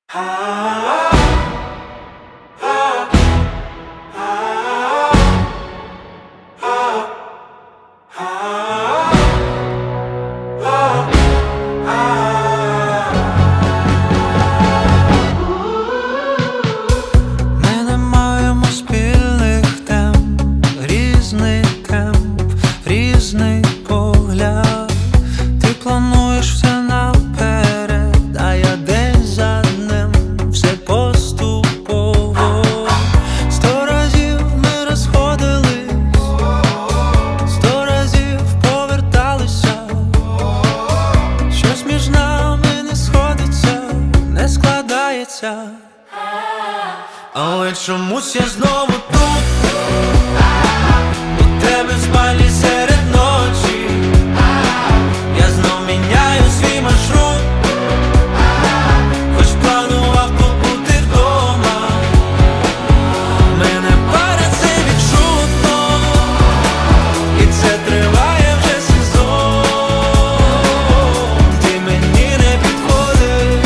Ми не маємо спільних тем, різний кемп, різний погляд. Ти плануєш все наперед, а я день за днем, все поступово. 100 разів ми розходились, 100 разів поверталися. Щось між нами не сходиться, не складається. Але чомусь я знову тут, у тебе в спальні серед ночі. Я знов міняю свій маршрут, хоч планував побути вдома. Мене парить це відчутно, і це триває вже сезон. Ти мені не підходиш,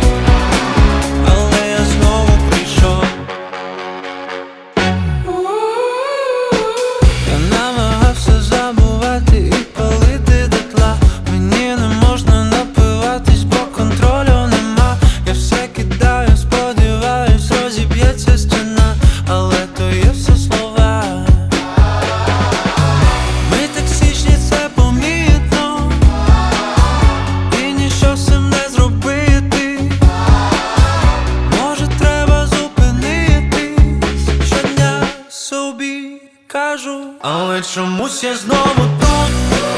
але я знову прийшов. Я намагався забувати і палити дотла. Мені не можна напиватись, бо контролю нема. Я все кидаю, сподіваюсь, розіб'ється стіна, але то є все слова. Ми токсичні, це помітно, і ніщо з цим не зробити. Може, треба зупинитись, щодня собі кажу. Але чомусь я знову тут,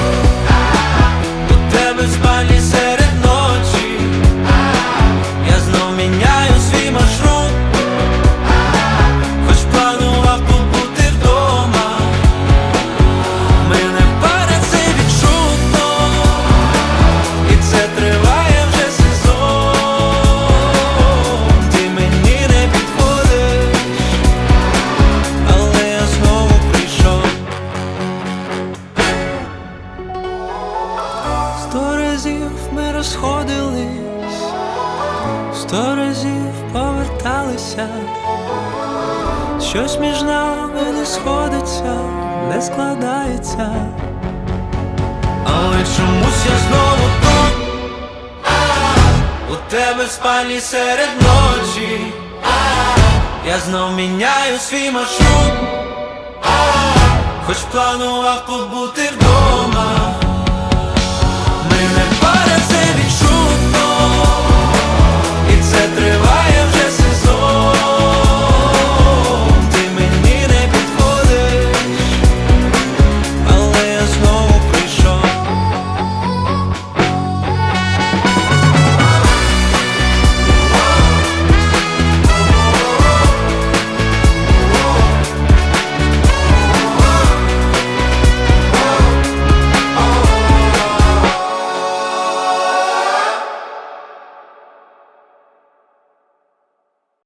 у тебе в спальні серед ночі. Я знов міняю свій маршрут, хоч планував побути вдома. Мене парить це відчутно, і це триває вже сезон. Ти мені не підходиш, але я знову прийшов. 100 разів ми розходились, 100 разів поверталися. Щось між нами не сходиться, не складається. Але чомусь я знову тут, у тебе в спальні серед ночі. Я знов міняю свій маршрут, хоч планував побути вдома.